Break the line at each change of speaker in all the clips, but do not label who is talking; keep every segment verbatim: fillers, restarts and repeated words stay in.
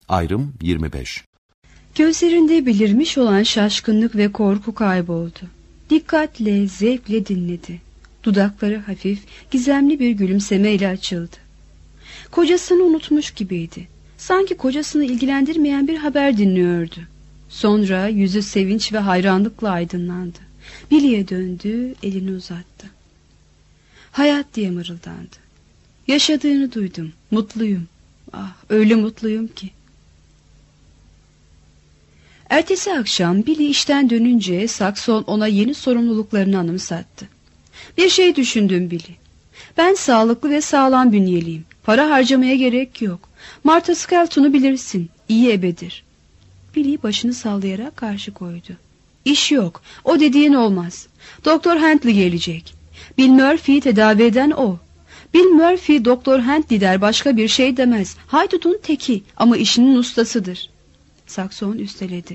Ayrım yirmi beş.
Gözlerinde belirmiş olan şaşkınlık ve korku kayboldu. Dikkatle, zevkle dinledi. Dudakları hafif, gizemli bir gülümsemeyle açıldı. Kocasını unutmuş gibiydi. Sanki kocasını ilgilendirmeyen bir haber dinliyordu. Sonra yüzü sevinç ve hayranlıkla aydınlandı. Billy'e döndü, elini uzattı. Hayat diye mırıldandı. Yaşadığını duydum, mutluyum. Ah, öyle mutluyum ki. Ertesi akşam Billy işten dönünce Saxon ona yeni sorumluluklarını anımsattı. Bir şey düşündüm Billy. Ben sağlıklı ve sağlam bünyeliyim. Para harcamaya gerek yok. Martha Skelton'u bilirsin. İyi ebedir. Billy başını sallayarak karşı koydu. İş yok. O dediğin olmaz. Doktor Huntley gelecek. Bill Murphy'yi tedavi eden o. Bill Murphy Doktor Huntley der, başka bir şey demez. Haydutun teki ama işinin ustasıdır. Saxon üsteledi.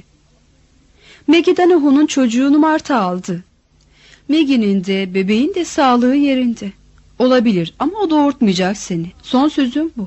Maggie Donahue'nun çocuğunu Martha aldı. Maggie'nin de bebeğin de sağlığı yerinde. Olabilir ama o doğurtmayacak seni. Son sözüm bu.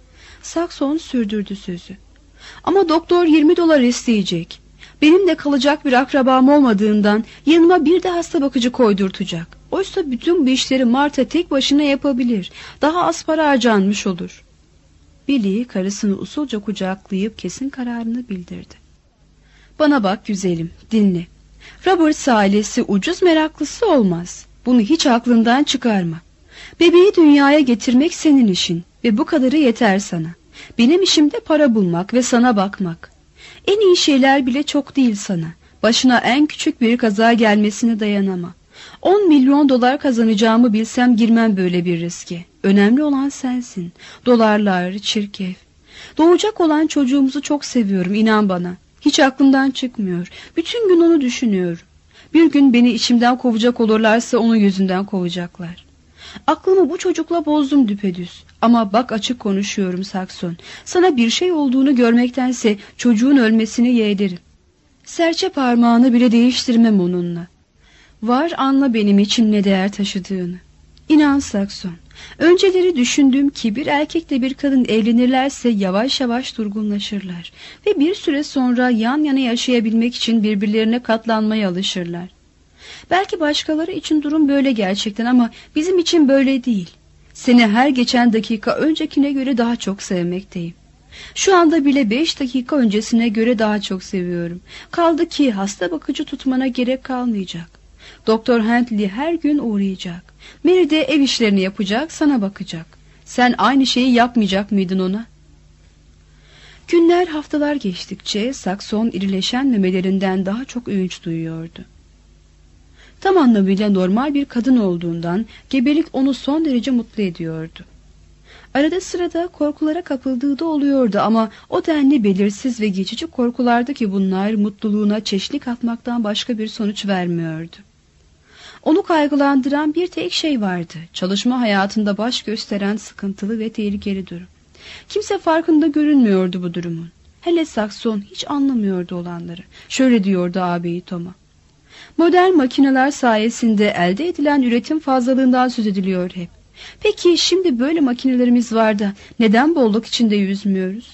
Saxon sürdürdü sözü. Ama doktor yirmi dolar isteyecek. Benim de kalacak bir akrabam olmadığından yanıma bir de hasta bakıcı koydurtacak. Oysa bütün bu işleri Martha tek başına yapabilir. Daha az para harcanmış olur. Billy karısını usulca kucaklayıp kesin kararını bildirdi. Bana bak güzelim, dinle. Roberts ailesi ucuz meraklısı olmaz. Bunu hiç aklından çıkarma. Bebeği dünyaya getirmek senin işin ve bu kadarı yeter sana. Benim işim de para bulmak ve sana bakmak. En iyi şeyler bile çok değil sana. Başına en küçük bir kaza gelmesine dayanama. On milyon dolar kazanacağımı bilsem girmem böyle bir riske. Önemli olan sensin. Dolarlar, çirkef. Doğacak olan çocuğumuzu çok seviyorum, inan bana. Hiç aklımdan çıkmıyor. Bütün gün onu düşünüyorum. Bir gün beni içimden kovacak olurlarsa onun yüzünden kovacaklar. Aklımı bu çocukla bozdum düpedüz. Ama bak, açık konuşuyorum Saxon. Sana bir şey olduğunu görmektense çocuğun ölmesini yeğlerim. Serçe parmağını bile değiştirmem onunla. Var, anla benim için ne değer taşıdığını. İnan Saxon, önceleri düşündüm ki bir erkekle bir kadın evlenirlerse yavaş yavaş durgunlaşırlar ve bir süre sonra yan yana yaşayabilmek için birbirlerine katlanmaya alışırlar. Belki başkaları için durum böyle gerçekten ama bizim için böyle değil. Seni her geçen dakika öncekine göre daha çok sevmekteyim. Şu anda bile beş dakika öncesine göre daha çok seviyorum. Kaldı ki hasta bakıcı tutmana gerek kalmayacak. Doktor Huntley her gün uğrayacak. Mary de ev işlerini yapacak, sana bakacak. Sen aynı şeyi yapmayacak mıydın ona? Günler, haftalar geçtikçe Saxon irileşen memelerinden daha çok övünç duyuyordu. Tam anlamıyla normal bir kadın olduğundan gebelik onu son derece mutlu ediyordu. Arada sırada korkulara kapıldığı da oluyordu ama o denli belirsiz ve geçici korkulardı ki bunlar mutluluğuna çeşitlik atmaktan başka bir sonuç vermiyordu. Onu kaygılandıran bir tek şey vardı: çalışma hayatında baş gösteren sıkıntılı ve tehlikeli durum. Kimse farkında görünmüyordu bu durumun. Hele Saxon hiç anlamıyordu olanları. Şöyle diyordu ağabeyi Tom'a: modern makineler sayesinde elde edilen üretim fazlalığından söz ediliyor hep. Peki şimdi böyle makinelerimiz var da neden bolluk içinde yüzmüyoruz?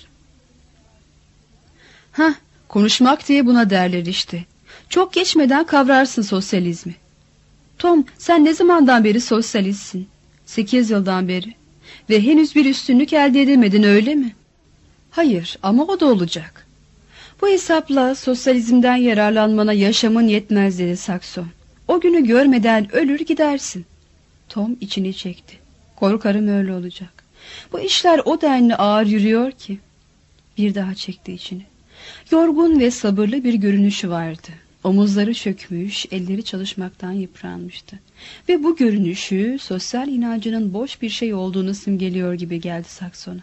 Hah, konuşmak diye buna derler işte. Çok geçmeden kavrarsın sosyalizmi. Tom, sen ne zamandan beri sosyalistsin? Sekiz yıldan beri. Ve henüz bir üstünlük elde edemedin, öyle mi? Hayır, ama o da olacak. Bu hesapla sosyalizmden yararlanmana yaşamın yetmez dedi Saxon. O günü görmeden ölür gidersin. Tom içini çekti. Korkarım öyle olacak. Bu işler o denli ağır yürüyor ki. Bir daha çekti içini. Yorgun ve sabırlı bir görünüşü vardı. Omuzları çökmüş, elleri çalışmaktan yıpranmıştı. Ve bu görünüşü sosyal inancının boş bir şey olduğunu simgeliyor gibi geldi Saxon'a.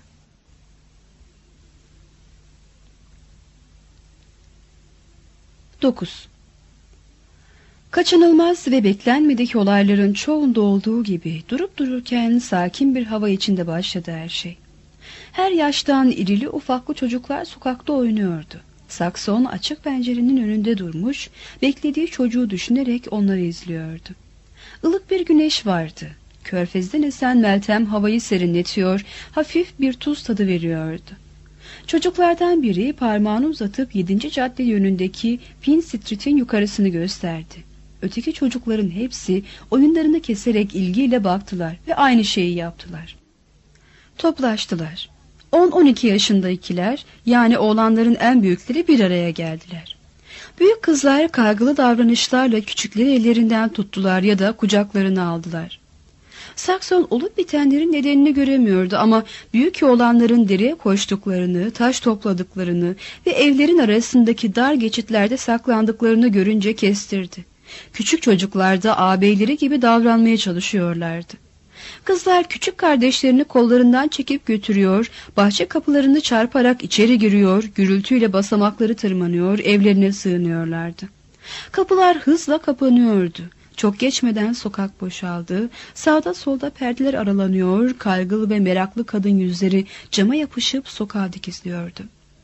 dokuz. Kaçınılmaz ve beklenmedik olayların çoğunda olduğu gibi durup dururken sakin bir hava içinde başladı her şey. Her yaştan irili ufaklı çocuklar sokakta oynuyordu. Saxon açık pencerenin önünde durmuş, beklediği çocuğu düşünerek onları izliyordu. Ilık bir güneş vardı. Körfezden esen meltem havayı serinletiyor, hafif bir tuz tadı veriyordu. Çocuklardan biri parmağını uzatıp yedinci cadde yönündeki Pin Street'in yukarısını gösterdi. Öteki çocukların hepsi oyunlarını keserek ilgiyle baktılar ve aynı şeyi yaptılar. Toplaştılar. on on iki yaşındakiler, yani oğlanların en büyükleri bir araya geldiler. Büyük kızlar kaygılı davranışlarla küçükleri ellerinden tuttular ya da kucaklarına aldılar. Sakson olup bitenlerin nedenini göremiyordu ama büyük oğlanların dereye koştuklarını, taş topladıklarını ve evlerin arasındaki dar geçitlerde saklandıklarını görünce kestirdi. Küçük çocuklar da ağabeyleri gibi davranmaya çalışıyorlardı. Kızlar küçük kardeşlerini kollarından çekip götürüyor, bahçe kapılarını çarparak içeri giriyor, gürültüyle basamakları tırmanıyor, evlerine sığınıyorlardı. Kapılar hızla kapanıyordu. Çok geçmeden sokak boşaldı, sağda solda perdeler aralanıyor, kaygılı ve meraklı kadın yüzleri cama yapışıp sokağa dikizliyordu.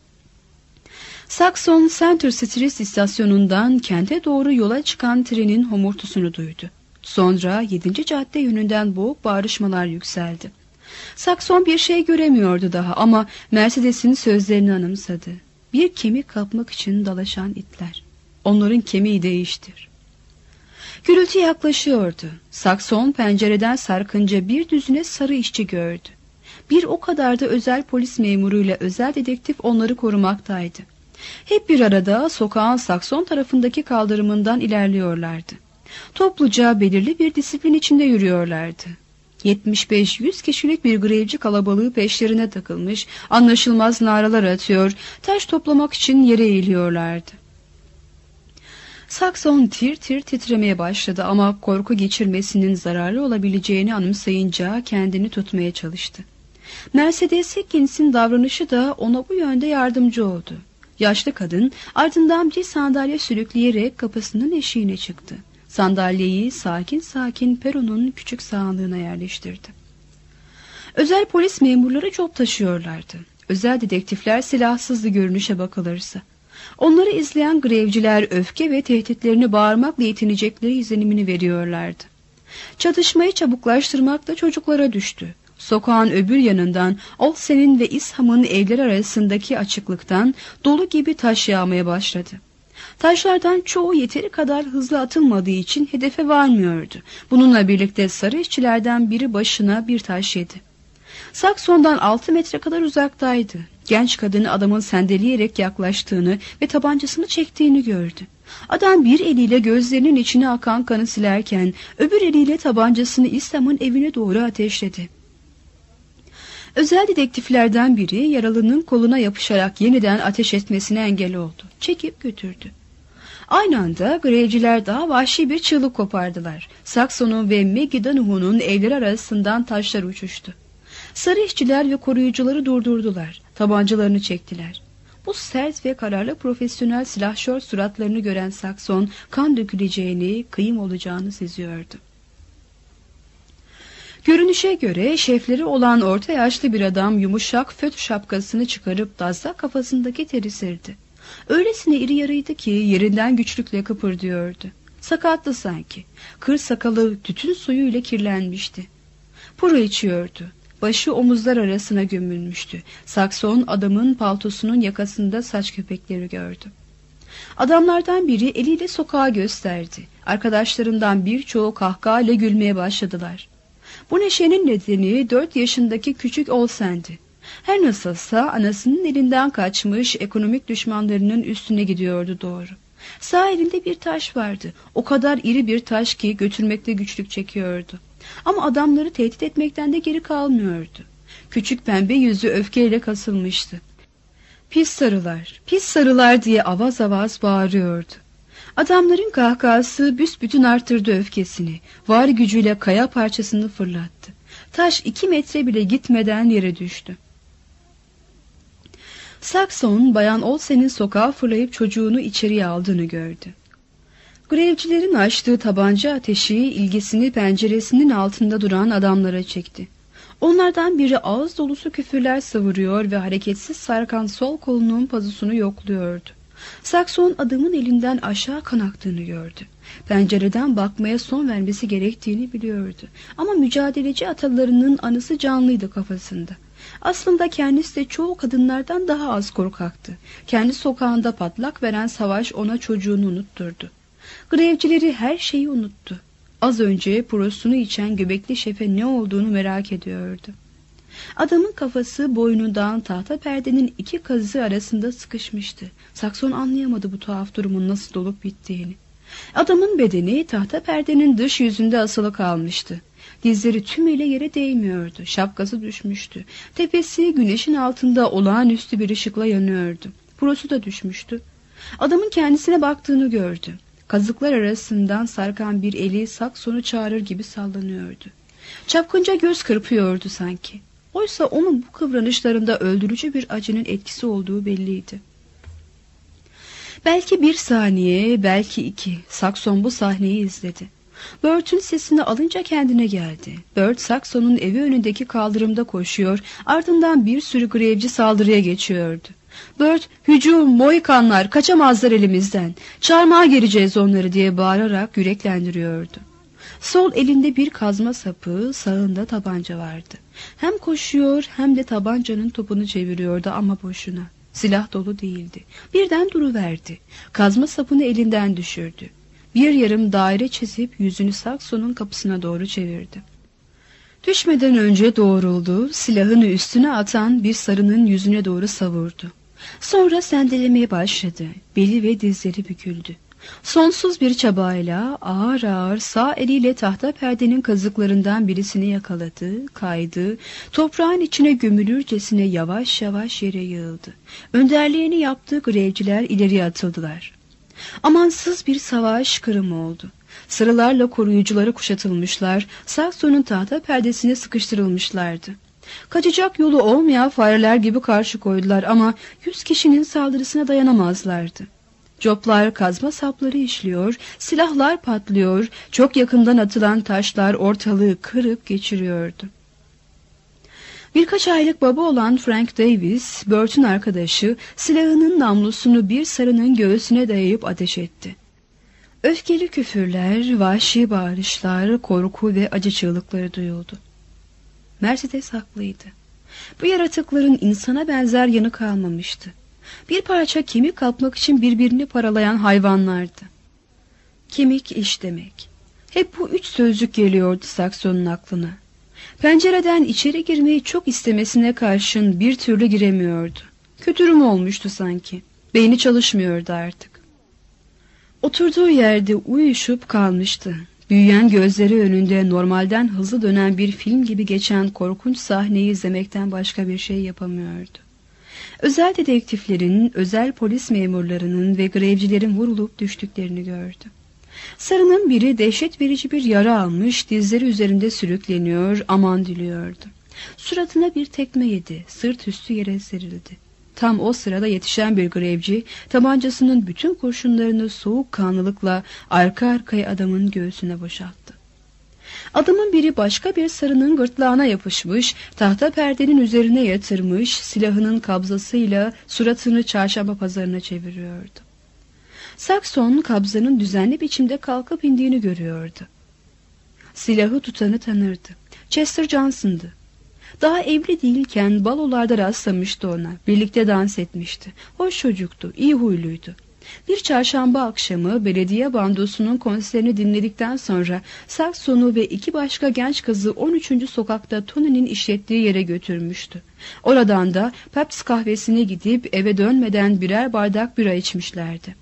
Sakson Center Street istasyonundan kente doğru yola çıkan trenin homurtusunu duydu. Sonra yedinci cadde yönünden boğuk bağrışmalar yükseldi. Sakson bir şey göremiyordu daha ama Mercedes'in sözlerini anımsadı. Bir kemik kapmak için dalaşan itler. Onların kemiği değiştir. Gürültü yaklaşıyordu. Sakson pencereden sarkınca bir düzine sarı işçi gördü. Bir o kadar da özel polis memuruyla özel dedektif onları korumaktaydı. Hep bir arada sokağın Sakson tarafındaki kaldırımından ilerliyorlardı. Topluca belirli bir disiplin içinde yürüyorlardı. yetmiş beş yüz kişilik bir grevci kalabalığı peşlerine takılmış, anlaşılmaz naralar atıyor, taş toplamak için yere eğiliyorlardı. Sakson tir tir titremeye başladı ama korku geçirmesinin zararlı olabileceğini anımsayınca kendini tutmaya çalıştı. Mercedes Hickins'in davranışı da ona bu yönde yardımcı oldu. Yaşlı kadın ardından bir sandalye sürükleyerek kapısının eşiğine çıktı. Sandalyeyi sakin sakin peronun küçük sağlığına yerleştirdi. Özel polis memurları cop taşıyorlardı. Özel dedektifler silahsızdı görünüşe bakılırsa. Onları izleyen grevciler öfke ve tehditlerini bağırmakla yetinecekleri izlenimini veriyorlardı. Çatışmayı çabuklaştırmak da çocuklara düştü. Sokağın öbür yanından Olsen'in ve İsham'ın evler arasındaki açıklıktan dolu gibi taş yağmaya başladı. Taşlardan çoğu yeteri kadar hızlı atılmadığı için hedefe varmıyordu. Bununla birlikte sarı işçilerden biri başına bir taş yedi. Sakson'dan altı metre kadar uzaktaydı. Genç kadın adamın sendeleyerek yaklaştığını ve tabancasını çektiğini gördü. Adam bir eliyle gözlerinin içine akan kanı silerken öbür eliyle tabancasını İslam'ın evine doğru ateşledi. Özel dedektiflerden biri yaralının koluna yapışarak yeniden ateş etmesine engel oldu. Çekip götürdü. Aynı anda grevciler daha vahşi bir çığlık kopardılar. Sakson'un ve Maggie Donahoo'nun evleri arasından taşlar uçuştu. Sarı işçiler ve koruyucuları durdurdular. Tabancalarını çektiler. Bu sert ve kararlı profesyonel silahşör suratlarını gören Sakson kan döküleceğini, kıyım olacağını seziyordu. Görünüşe göre şefleri olan orta yaşlı bir adam yumuşak föt şapkasını çıkarıp dazlak kafasındaki teri sildi. Öylesine iri yarıydı ki yerinden güçlükle kıpırdıyordu. Sakatlı sanki. Kır sakalı tütün suyuyla kirlenmişti. Puro içiyordu. Başı omuzlar arasına gömülmüştü. Sakson adamın paltosunun yakasında saç köpekleri gördü. Adamlardan biri eliyle sokağa gösterdi. Arkadaşlarından birçoğu kahkahayla gülmeye başladılar. Bu neşenin nedeni dört yaşındaki küçük Olsen'di. Her nasılsa anasının elinden kaçmış ekonomik düşmanlarının üstüne gidiyordu doğru. Sağ elinde bir taş vardı. O kadar iri bir taş ki götürmekte güçlük çekiyordu. Ama adamları tehdit etmekten de geri kalmıyordu. Küçük pembe yüzü öfkeyle kasılmıştı. Pis sarılar, pis sarılar diye avaz avaz bağırıyordu. Adamların kahkahası büsbütün arttırdı öfkesini. Var gücüyle kaya parçasını fırlattı. Taş iki metre bile gitmeden yere düştü. Sakson, Bayan Olsen'in sokağa fırlayıp çocuğunu içeriye aldığını gördü. Grevcilerin açtığı tabanca ateşi ilgisini penceresinin altında duran adamlara çekti. Onlardan biri ağız dolusu küfürler savuruyor ve hareketsiz sarkan sol kolunun pazusunu yokluyordu. Sakson adamın elinden aşağı kan aktığını gördü. Pencereden bakmaya son vermesi gerektiğini biliyordu. Ama mücadeleci atalarının anısı canlıydı kafasında. Aslında kendisi de çoğu kadınlardan daha az korkaktı. Kendi sokağında patlak veren savaş ona çocuğunu unutturdu. Grevcileri her şeyi unuttu. Az önce prosunu içen göbekli şefe ne olduğunu merak ediyordu. Adamın kafası boynundan tahta perdenin iki kazığı arasında sıkışmıştı. Sakson anlayamadı bu tuhaf durumun nasıl olup bittiğini. Adamın bedeni tahta perdenin dış yüzünde asılı kalmıştı. Dizleri tümüyle yere değmiyordu. Şapkası düşmüştü. Tepesi güneşin altında olağanüstü bir ışıkla yanıyordu. Prosu da düşmüştü. Adamın kendisine baktığını gördü. Kazıklar arasından sarkan bir eli Sakson'u çağırır gibi sallanıyordu. Çapkınca göz kırpıyordu sanki. Oysa onun bu kıvranışlarında öldürücü bir acının etkisi olduğu belliydi. Belki bir saniye, belki iki. Sakson bu sahneyi izledi. Bert'ün sesini alınca kendine geldi. Bert, Sakson'un evi önündeki kaldırımda koşuyor, ardından bir sürü grevci saldırıya geçiyordu. Bert, hücum, Mohikanlar, kaçamazlar elimizden, çarmıha gireceğiz onları diye bağırarak yüreklendiriyordu. Sol elinde bir kazma sapı, sağında tabanca vardı. Hem koşuyor hem de tabancanın topunu çeviriyordu ama boşuna. Silah dolu değildi. Birden duruverdi. Kazma sapını elinden düşürdü. Bir yarım daire çizip yüzünü Sakson'un kapısına doğru çevirdi. Düşmeden önce doğruldu, silahını üstüne atan bir sarının yüzüne doğru savurdu. Sonra sendelemeye başladı. Beli ve dizleri büküldü. Sonsuz bir çabayla ağır ağır sağ eliyle tahta perdenin kazıklarından birisini yakaladı, kaydı, toprağın içine gömülürcesine yavaş yavaş yere yığıldı. Önderliğini yaptığı grevciler ileriye atıldılar. Amansız bir savaş kırımı oldu. Sıralarla koruyucuları kuşatılmışlar, Sakson'un tahta perdesine sıkıştırılmışlardı. Kaçacak yolu olmayan fareler gibi karşı koydular ama yüz kişinin saldırısına dayanamazlardı. Coplar kazma sapları işliyor, silahlar patlıyor, çok yakından atılan taşlar ortalığı kırıp geçiriyordu. Birkaç aylık baba olan Frank Davis, Bert'ün arkadaşı, silahının namlusunu bir sarının göğsüne dayayıp ateş etti. Öfkeli küfürler, vahşi bağırışlar, korku ve acı çığlıkları duyuldu. Mercedes haklıydı. Bu yaratıkların insana benzer yanı kalmamıştı. Bir parça kemik kapmak için birbirini paralayan hayvanlardı. Kemik iş demek. Hep bu üç sözcük geliyordu Sakson'un aklına. Pencereden içeri girmeyi çok istemesine karşın bir türlü giremiyordu. Kötürüm olmuştu sanki. Beyni çalışmıyordu artık. Oturduğu yerde uyuşup kalmıştı. Büyüyen gözleri önünde normalden hızlı dönen bir film gibi geçen korkunç sahneyi izlemekten başka bir şey yapamıyordu. Özel dedektiflerin, özel polis memurlarının ve grevcilerin vurulup düştüklerini gördü. Sarının biri dehşet verici bir yara almış, dizleri üzerinde sürükleniyor, aman diliyordu. Suratına bir tekme yedi, sırt üstü yere serildi. Tam o sırada yetişen bir grevci, tabancasının bütün kurşunlarını soğukkanlılıkla arka arkaya adamın göğsüne boşalttı. Adamın biri başka bir sarının gırtlağına yapışmış, tahta perdenin üzerine yatırmış, silahının kabzasıyla suratını çarşamba pazarına çeviriyordu. Sakson kabzanın düzenli biçimde kalkıp indiğini görüyordu. Silahı tutanı tanırdı. Chester Johnson'dı. Daha evli değilken balolarda rastlamıştı ona. Birlikte dans etmişti. Hoş çocuktu, iyi huyluydu. Bir çarşamba akşamı belediye bandosunun konserini dinledikten sonra Sakson'u ve iki başka genç kızı on üçüncü sokakta Tony'nin işlettiği yere götürmüştü. Oradan da Pabst kahvesine gidip eve dönmeden birer bardak bira içmişlerdi.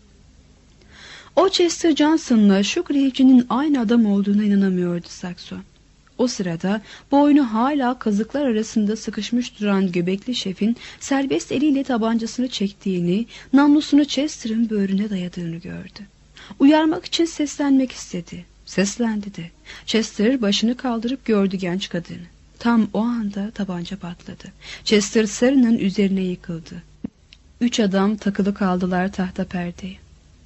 O Chester Johnson'la şu grevcinin aynı adam olduğuna inanamıyordu Sakson. O sırada boynu hala kazıklar arasında sıkışmış duran göbekli şefin serbest eliyle tabancasını çektiğini, namlusunu Chester'ın böğrüne dayadığını gördü. Uyarmak için seslenmek istedi. Seslendi de. Chester başını kaldırıp gördü genç kadını. Tam o anda tabanca patladı. Chester sarının üzerine yıkıldı. Üç adam takılı kaldılar tahta perdeye.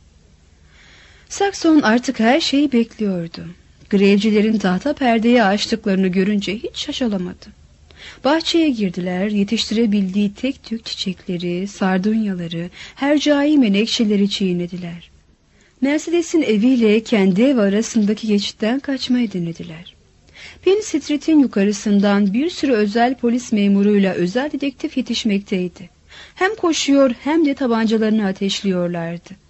Sakson artık her şeyi bekliyordu. Grevcilerin tahta perdeyi açtıklarını görünce hiç şaşalamadı. Bahçeye girdiler, yetiştirebildiği tek tük çiçekleri, sardunyaları, hercai menekşeleri çiğnediler. Mercedes'in eviyle kendi ev arasındaki geçitten kaçmayı denediler. Penny Street'in yukarısından bir sürü özel polis memuruyla özel dedektif yetişmekteydi. Hem koşuyor hem de tabancalarını ateşliyorlardı.